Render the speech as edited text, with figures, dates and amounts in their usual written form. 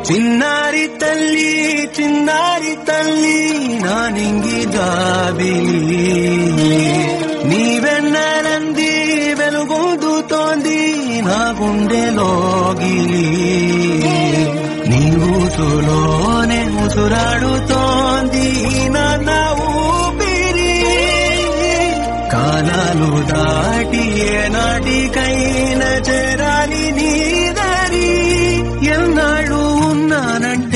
చిన్నారి తల్లి చిన్నారి తల్లి నా నింగి జాబిలి నీవెన్నరంది వెలుగొందుతోంది నా గుండెలోగిలి నీ ఊసులోనే ముసురాడుతోంది నా ఊపిరి కాలాలు దాటి ఏనాటికైనా చేరాలి నీ